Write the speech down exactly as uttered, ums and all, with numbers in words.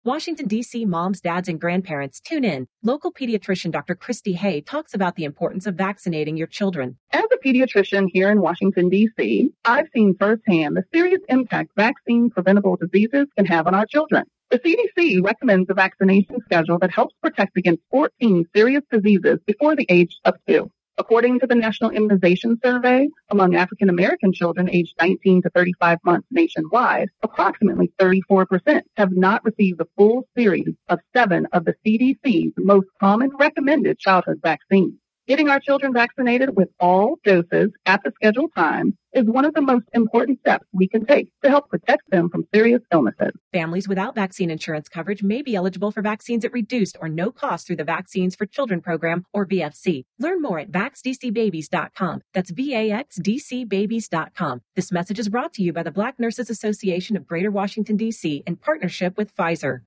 Washington, D C moms, dads, and grandparents, tune in. Local pediatrician Doctor Christy Hay talks about the importance of vaccinating your children. As a pediatrician here in Washington, D C, I've seen firsthand the serious impact vaccine-preventable diseases can have on our children. The C D C recommends a vaccination schedule that helps protect against fourteen serious diseases before the age of two. According to the National Immunization Survey, among African American children aged nineteen to thirty-five months nationwide, approximately thirty-four percent have not received the full series of seven of the C D C's most common recommended childhood vaccines. Getting our children vaccinated with all doses at the scheduled time is one of the most important steps we can take to help protect them from serious illnesses. Families without vaccine insurance coverage may be eligible for vaccines at reduced or no cost through the Vaccines for Children program, or V F C. Learn more at vax d c babies dot com. That's V A X D C babies dot com. This message is brought to you by the Black Nurses Association of Greater Washington, D C in partnership with Pfizer.